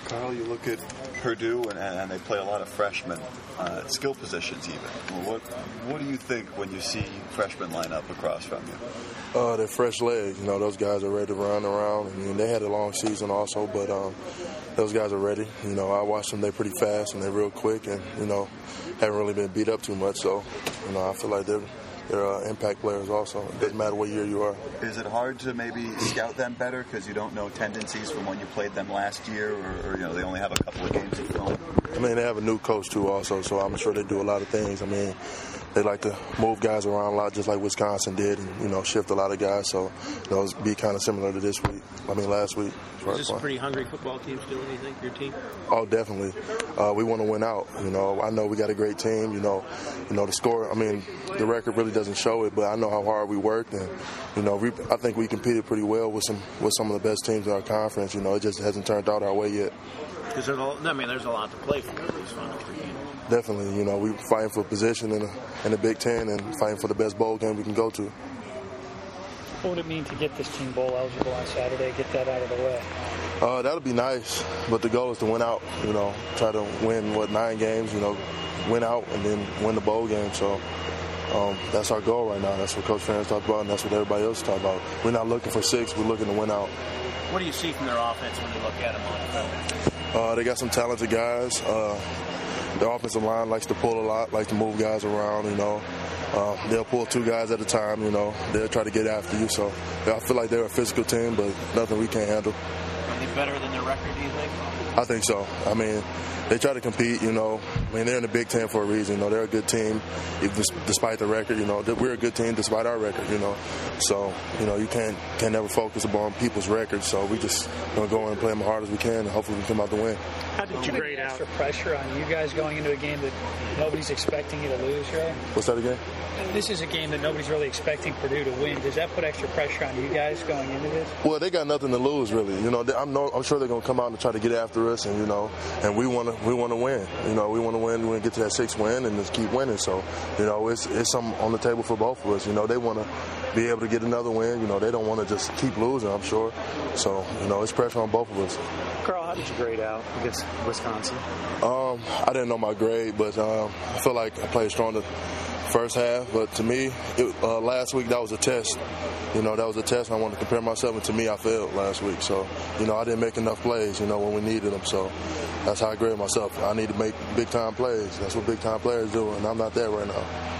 Carl, you look at Purdue, and they play a lot of freshmen, skill positions even. What do you think when you see freshmen line up across from you? They're fresh legs. Those guys are ready to run around. I mean, they had a long season also, but those guys are ready. I watched them. They're pretty fast and they're real quick, and haven't really been beat up too much. So, I feel like they're impact players also. It doesn't matter what year you are. Is it hard to maybe scout them better because you don't know tendencies from when you played them last year, or they only have a couple of games of film? I mean, they have a new coach too also, so I'm sure they do a lot of things. I mean, they like to move guys around a lot, just like Wisconsin did, and shift a lot of guys. So it'll be kind of similar to last week. Is this a pretty hungry football team still, do you think, your team? Oh, definitely. We want to win out. I know we got a great team. The score, the record really doesn't show it, but I know how hard we worked, and I think we competed pretty well with some of the best teams in our conference. It just hasn't turned out our way yet. Because there's a lot to play for at least final three games. Definitely, we're fighting for position in the Big Ten and fighting for the best bowl game we can go to. What would it mean to get this team bowl eligible on Saturday, get that out of the way? That'll be nice, but the goal is to win out, try to win, 9 games, win out and then win the bowl game. So that's our goal right now. That's what Coach Ferentz talked about, and that's what everybody else talked about. We're not looking for 6, we're looking to win out. What do you see from their offense when you look at them on film? They got some talented guys. Their offensive line likes to pull a lot, likes to move guys around, They'll pull 2 guys at a time, They'll try to get after you. So I feel like they're a physical team, but nothing we can't handle. Are they better than their record, do you think? I think so. They try to compete, they're in the Big Ten for a reason. They're a good team, despite the record. We're a good team despite our record. So you can't never focus upon people's records. So we just gonna go in and play them as hard as we can, and hopefully we can come out to win. How did you grade out? Extra pressure on you guys going into a game that nobody's expecting you to lose, right? What's that again? This is a game that nobody's really expecting Purdue to win. Does that put extra pressure on you guys going into this? Well, they got nothing to lose, really. I'm sure they're gonna come out and try to get after us, and and we want to win. We want to win. We want to get to that 6th win and just keep winning. So, it's something on the table for both of us. They want to be able to get another win. They don't want to just keep losing, I'm sure. So, it's pressure on both of us. Carl, how did you grade out against Wisconsin? I didn't know my grade, but I feel like I played strong the first half. But to me, last week that was a test. That was a test, and I wanted to compare myself, and to me, I failed last week. So, I didn't make enough plays, when we needed them. So that's how I grade myself. I need to make big-time plays. That's what big-time players do, and I'm not there right now.